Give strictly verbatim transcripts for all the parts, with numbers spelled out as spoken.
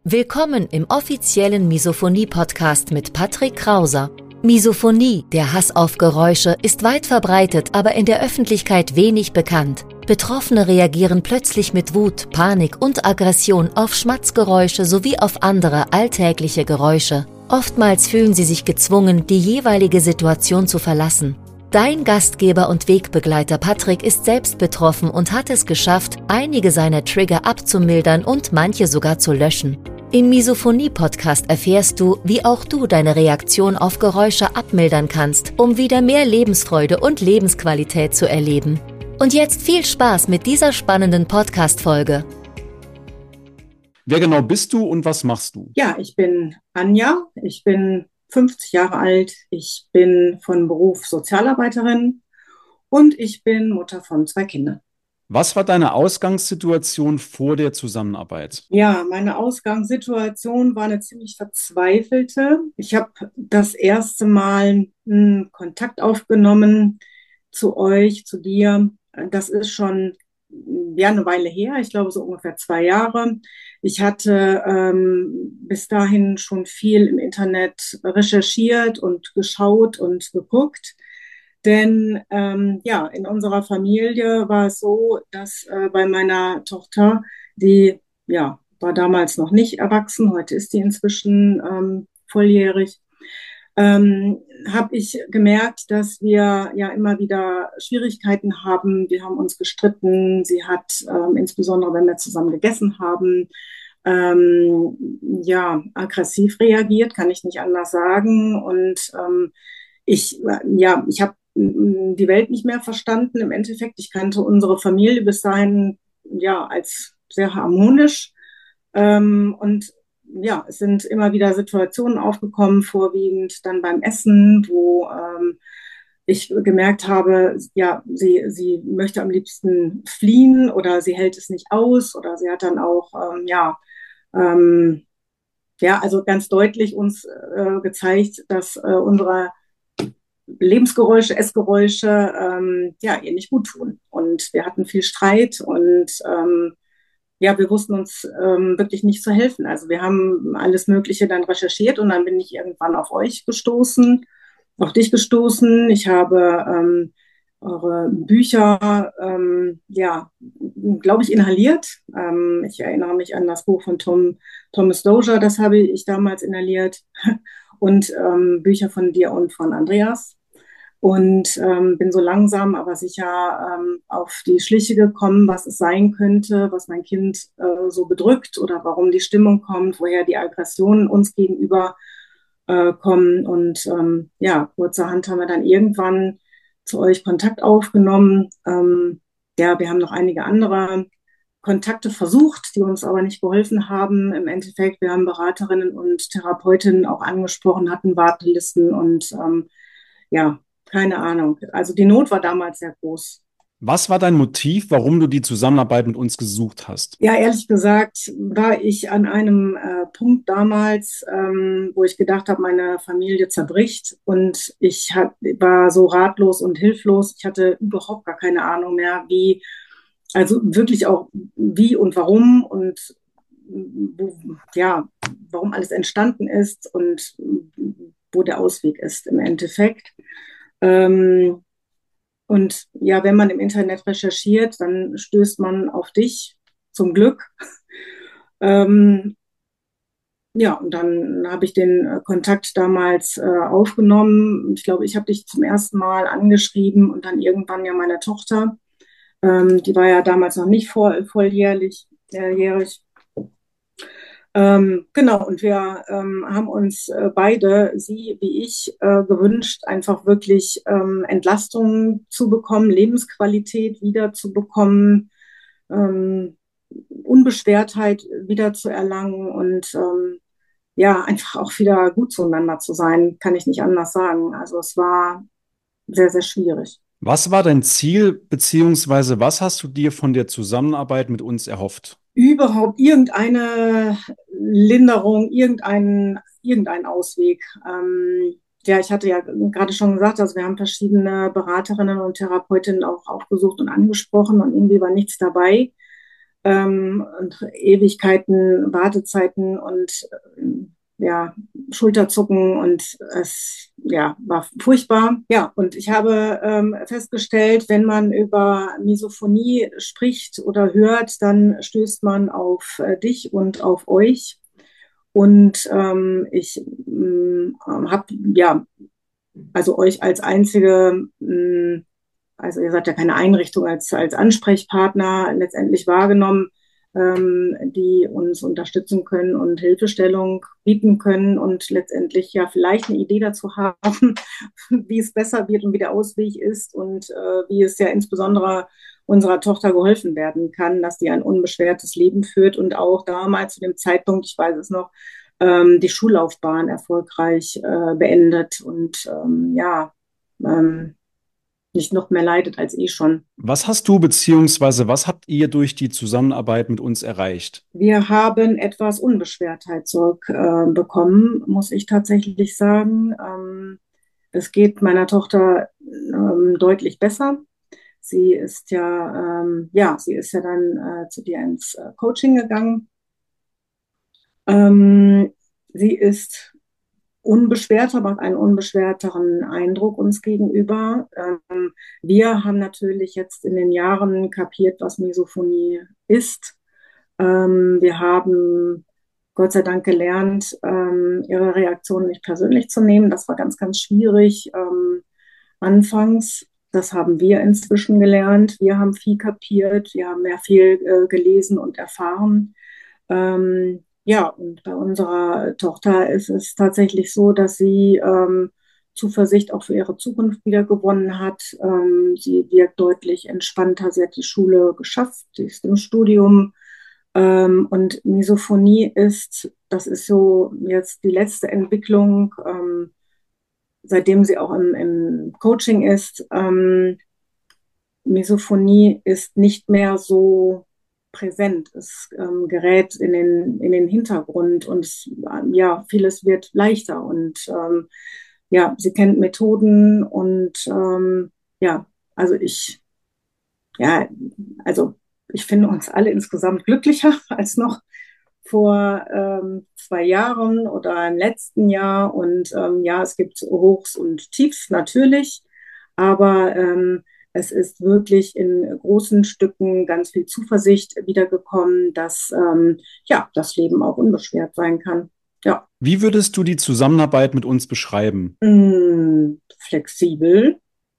Willkommen im offiziellen Misophonie-Podcast mit Patrick Krauser. Misophonie, der Hass auf Geräusche, ist weit verbreitet, aber in der Öffentlichkeit wenig bekannt. Betroffene reagieren plötzlich mit Wut, Panik und Aggression auf Schmatzgeräusche sowie auf andere alltägliche Geräusche. Oftmals fühlen sie sich gezwungen, die jeweilige Situation zu verlassen. Dein Gastgeber und Wegbegleiter Patrick ist selbst betroffen und hat es geschafft, einige seiner Trigger abzumildern und manche sogar zu löschen. Im Misophonie-Podcast erfährst du, wie auch du deine Reaktion auf Geräusche abmildern kannst, um wieder mehr Lebensfreude und Lebensqualität zu erleben. Und jetzt viel Spaß mit dieser spannenden Podcast-Folge. Wer genau bist du und was machst du? Ja, ich bin Anja, ich bin fünfzig Jahre alt, ich bin von Beruf Sozialarbeiterin und ich bin Mutter von zwei Kindern. Was war deine Ausgangssituation vor der Zusammenarbeit? Ja, meine Ausgangssituation war eine ziemlich verzweifelte. Ich habe das erste Mal einen Kontakt aufgenommen zu euch, zu dir. Das ist schon ja eine Weile her, ich glaube so ungefähr zwei Jahre. Ich hatte ähm, bis dahin schon viel im Internet recherchiert und geschaut und geguckt. Denn ähm, ja, in unserer Familie war es so, dass äh, bei meiner Tochter, die ja war damals noch nicht erwachsen, heute ist die inzwischen ähm, volljährig, ähm, habe ich gemerkt, dass wir ja immer wieder Schwierigkeiten haben. Wir haben uns gestritten. Sie hat ähm, insbesondere, wenn wir zusammen gegessen haben, ähm, ja aggressiv reagiert, kann ich nicht anders sagen. Und ähm, ich ja, ich habe die Welt nicht mehr verstanden. Im Endeffekt, ich kannte unsere Familie bis dahin ja als sehr harmonisch. Ähm, und ja, es sind immer wieder Situationen aufgekommen, vorwiegend dann beim Essen, wo ähm, ich gemerkt habe, ja, sie, sie möchte am liebsten fliehen oder sie hält es nicht aus oder sie hat dann auch, ähm, ja, ähm, ja, also ganz deutlich uns äh, gezeigt, dass äh, unsere Lebensgeräusche, Essgeräusche, ähm, ja, ihr nicht gut tun. Und wir hatten viel Streit und ähm, ja, wir wussten uns ähm, wirklich nicht zu helfen. Also wir haben alles Mögliche dann recherchiert und dann bin ich irgendwann auf euch gestoßen, auf dich gestoßen. Ich habe ähm, eure Bücher, ähm, ja, glaube ich, inhaliert. Ähm, ich erinnere mich an das Buch von Tom, Thomas Dozier, das habe ich damals inhaliert. Und ähm, Bücher von dir und von Andreas. Und ähm, bin so langsam, aber sicher ähm, auf die Schliche gekommen, was es sein könnte, was mein Kind äh, so bedrückt oder warum die Stimmung kommt, woher die Aggressionen uns gegenüber äh, kommen. Und ähm, ja, kurzerhand haben wir dann irgendwann zu euch Kontakt aufgenommen. Ähm, ja, wir haben noch einige andere Kontakte versucht, die uns aber nicht geholfen haben. Im Endeffekt, wir haben Beraterinnen und Therapeutinnen auch angesprochen, hatten Wartelisten und ähm, ja, keine Ahnung. Also die Not war damals sehr groß. Was war dein Motiv, warum du die Zusammenarbeit mit uns gesucht hast? Ja, ehrlich gesagt war ich an einem äh, Punkt damals, ähm, wo ich gedacht habe, meine Familie zerbricht und ich hab, war so ratlos und hilflos. Ich hatte überhaupt gar keine Ahnung mehr, wie, also wirklich auch wie und warum und wo, ja, warum alles entstanden ist und wo der Ausweg ist im Endeffekt. Ähm, und ja, wenn man im Internet recherchiert, dann stößt man auf dich, zum Glück. Ähm, ja, und dann habe ich den äh, Kontakt damals äh, aufgenommen. Ich glaube, ich habe dich zum ersten Mal angeschrieben und dann irgendwann ja meine Tochter. Ähm, die war ja damals noch nicht voll, volljährig. Äh, jährig. Ähm, genau, und wir ähm, haben uns äh, beide, sie wie ich, äh, gewünscht, einfach wirklich ähm, Entlastung zu bekommen, Lebensqualität wieder zu bekommen, ähm, Unbeschwertheit wieder zu erlangen und ähm, ja, einfach auch wieder gut zueinander zu sein, kann ich nicht anders sagen. Also es war sehr, sehr schwierig. Was war dein Ziel, beziehungsweise was hast du dir von der Zusammenarbeit mit uns erhofft? Überhaupt irgendeine Linderung, irgendein, irgendein Ausweg. Ähm, ja, ich hatte ja gerade schon gesagt, also wir haben verschiedene Beraterinnen und Therapeutinnen auch aufgesucht und angesprochen und irgendwie war nichts dabei. ähm, und Ewigkeiten, Wartezeiten und ähm, ja, Schulterzucken und es ja, war furchtbar. Ja, und ich habe ähm, festgestellt, wenn man über Misophonie spricht oder hört, dann stößt man auf äh, dich und auf euch. Und ähm, ich ähm, habe ja, also euch als einzige, ähm, also ihr seid ja keine Einrichtung, als, als Ansprechpartner letztendlich wahrgenommen, ähm, die uns unterstützen können und Hilfestellung bieten können und letztendlich ja vielleicht eine Idee dazu haben, wie es besser wird und wie der Ausweg ist und äh, wie es ja insbesondere unserer Tochter geholfen werden kann, dass die ein unbeschwertes Leben führt und auch damals zu dem Zeitpunkt, ich weiß es noch, ähm, die Schullaufbahn erfolgreich äh, beendet und ähm, ja, ähm, nicht noch mehr leidet als eh schon. Was hast du beziehungsweise was habt ihr durch die Zusammenarbeit mit uns erreicht? Wir haben etwas Unbeschwertheit zurückbekommen, äh, muss ich tatsächlich sagen. Ähm, es geht meiner Tochter ähm, deutlich besser. Sie ist ja, ähm, ja, sie ist ja dann äh, zu dir ins äh, Coaching gegangen. Ähm, sie ist unbeschwerter, macht einen unbeschwerteren Eindruck uns gegenüber. Ähm, wir haben natürlich jetzt in den Jahren kapiert, was Misophonie ist. Ähm, wir haben Gott sei Dank gelernt, ähm, ihre Reaktion nicht persönlich zu nehmen. Das war ganz, ganz schwierig ähm, anfangs. Das haben wir inzwischen gelernt. Wir haben viel kapiert. Wir haben ja viel äh, gelesen und erfahren. Ähm, ja, und bei unserer Tochter ist es tatsächlich so, dass sie ähm, Zuversicht auch für ihre Zukunft wieder gewonnen hat. Ähm, sie wirkt deutlich entspannter. Sie hat die Schule geschafft. Sie ist im Studium. Ähm, und Misophonie ist, das ist so jetzt die letzte Entwicklung, ähm, seitdem sie auch im, im Coaching ist. Ähm, Misophonie ist nicht mehr so präsent. Es ähm, gerät in den, in den Hintergrund und es, ähm, ja, vieles wird leichter und ähm, ja, sie kennt Methoden und ähm, ja, also ich, ja, also ich finde uns alle insgesamt glücklicher als noch vor ähm, zwei Jahren oder im letzten Jahr. Und ähm, ja, es gibt Hochs und Tiefs natürlich, aber ähm, es ist wirklich in großen Stücken ganz viel Zuversicht wiedergekommen, dass ähm, ja, das Leben auch unbeschwert sein kann. Ja. Wie würdest du die Zusammenarbeit mit uns beschreiben? Mm, flexibel,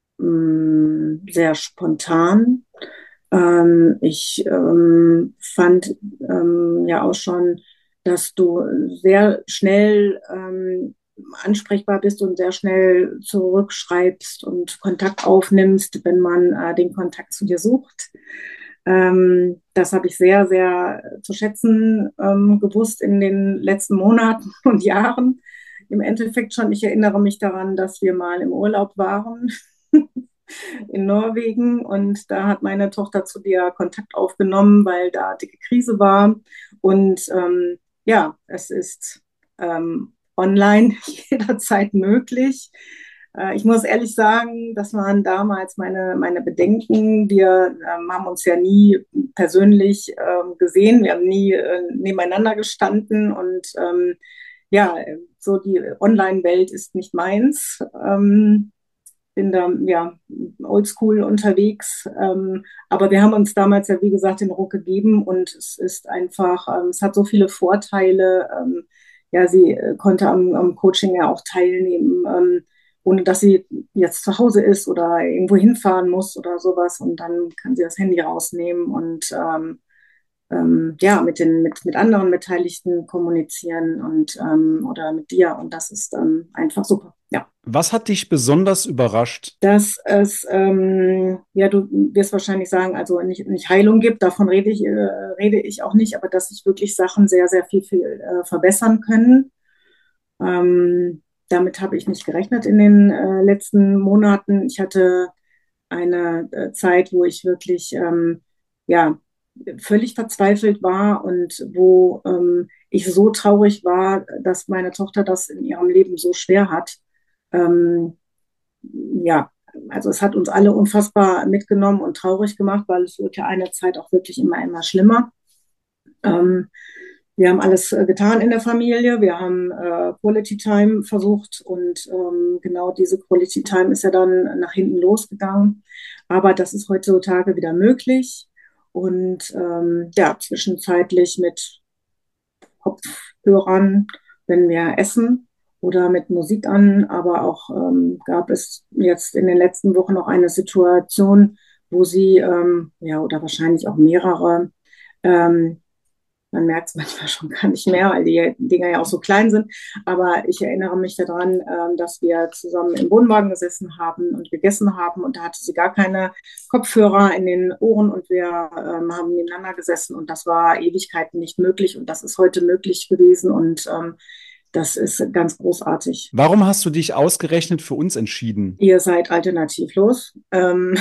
mm, sehr spontan. Ähm, ich ähm, fand ähm, ja auch schon, dass du sehr schnell ähm, ansprechbar bist und sehr schnell zurückschreibst und Kontakt aufnimmst, wenn man äh, den Kontakt zu dir sucht. Ähm, das habe ich sehr, sehr zu schätzen ähm, gewusst in den letzten Monaten und Jahren. Im Endeffekt schon, ich erinnere mich daran, dass wir mal im Urlaub waren in Norwegen und da hat meine Tochter zu dir Kontakt aufgenommen, weil da dicke Krise war. Und ähm, ja, es ist ähm, online jederzeit möglich. Äh, ich muss ehrlich sagen, das waren damals meine, meine Bedenken. Wir ähm, haben uns ja nie persönlich ähm, gesehen, wir haben nie äh, nebeneinander gestanden und ähm, ja, so die Online-Welt ist nicht meins. Ähm, bin da ja oldschool unterwegs. Ähm, aber wir haben uns damals ja, wie gesagt, den Ruck gegeben und es ist einfach, ähm, es hat so viele Vorteile. Ähm, ja, sie äh, konnte am, am Coaching ja auch teilnehmen, ähm, ohne dass sie jetzt zu Hause ist oder irgendwo hinfahren muss oder sowas. Und dann kann sie das Handy rausnehmen und ähm, ähm, ja, mit den, mit, mit anderen Beteiligten kommunizieren und ähm, oder mit dir. Und das ist ähm, einfach super. Ja. Was hat dich besonders überrascht? Dass es, ähm, ja, du wirst wahrscheinlich sagen, also nicht, nicht Heilung gibt, davon rede ich, äh, rede ich auch nicht, aber dass sich wirklich Sachen sehr, sehr viel, viel äh, verbessern können. Ähm, damit habe ich nicht gerechnet in den äh, letzten Monaten. Ich hatte eine äh, Zeit, wo ich wirklich, ähm, ja, völlig verzweifelt war und wo ähm, ich so traurig war, dass meine Tochter das in ihrem Leben so schwer hat. Ähm, ja, also es hat uns alle unfassbar mitgenommen und traurig gemacht, weil es wird ja eine Zeit auch wirklich immer, immer schlimmer. Ähm, Wir haben alles äh, getan in der Familie. Wir haben äh, Quality Time versucht und ähm, genau diese Quality Time ist ja dann nach hinten losgegangen. Aber das ist heutzutage wieder möglich. Und ähm, ja, zwischenzeitlich mit Kopfhörern, wenn wir essen oder mit Musik an. Aber auch ähm, gab es jetzt in den letzten Wochen noch eine Situation, wo sie, ähm, ja, oder wahrscheinlich auch mehrere, ähm, man merkt es manchmal schon gar nicht mehr, weil die Dinger ja auch so klein sind. Aber ich erinnere mich daran, ähm, dass wir zusammen im Wohnwagen gesessen haben und gegessen haben. Und da hatte sie gar keine Kopfhörer in den Ohren und wir ähm, haben nebeneinander gesessen. Und das war Ewigkeiten nicht möglich. Und das ist heute möglich gewesen. Und ähm, das ist ganz großartig. Warum hast du dich ausgerechnet für uns entschieden? Ihr seid alternativlos. Ähm,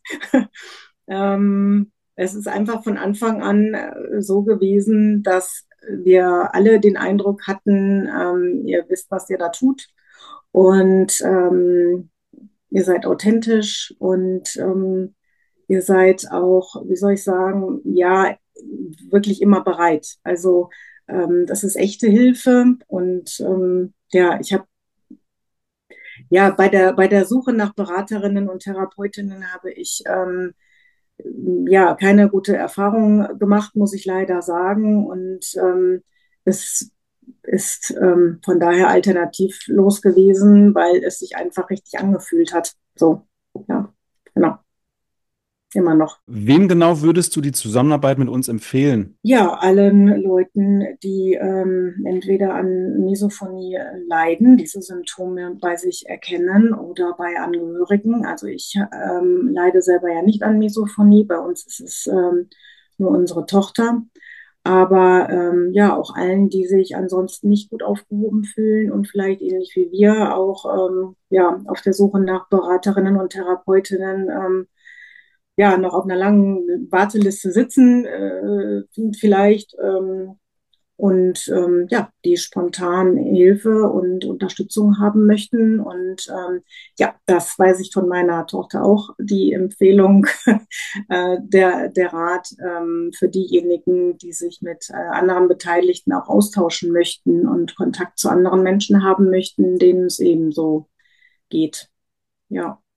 ähm, es ist einfach von Anfang an äh, so gewesen, dass wir alle den Eindruck hatten, ähm, ihr wisst, was ihr da tut und ähm, ihr seid authentisch und ähm, ihr seid auch, wie soll ich sagen, ja, wirklich immer bereit. Also ähm, das ist echte Hilfe und ähm, ja, ich habe ja, bei der, bei der Suche nach Beraterinnen und Therapeutinnen habe ich ähm, ja keine gute Erfahrung gemacht, muss ich leider sagen. Und ähm, es ist ähm, von daher alternativlos gewesen, weil es sich einfach richtig angefühlt hat. So, ja, genau, immer noch. Wem genau würdest du die Zusammenarbeit mit uns empfehlen? Ja, allen Leuten, die ähm, entweder an Misophonie leiden, diese Symptome bei sich erkennen oder bei Angehörigen. Also ich ähm, leide selber ja nicht an Misophonie, bei uns ist es ähm, nur unsere Tochter. Aber ähm, ja, auch allen, die sich ansonsten nicht gut aufgehoben fühlen und vielleicht ähnlich wie wir auch ähm, ja, auf der Suche nach Beraterinnen und Therapeutinnen ähm, ja, noch auf einer langen Warteliste sitzen, äh, vielleicht, ähm, und ähm, ja, die spontan Hilfe und Unterstützung haben möchten. Und ähm, ja, das weiß ich von meiner Tochter auch, die Empfehlung, äh, der, der Rat ähm, für diejenigen, die sich mit äh, anderen Beteiligten auch austauschen möchten und Kontakt zu anderen Menschen haben möchten, denen es ebenso geht. Ja.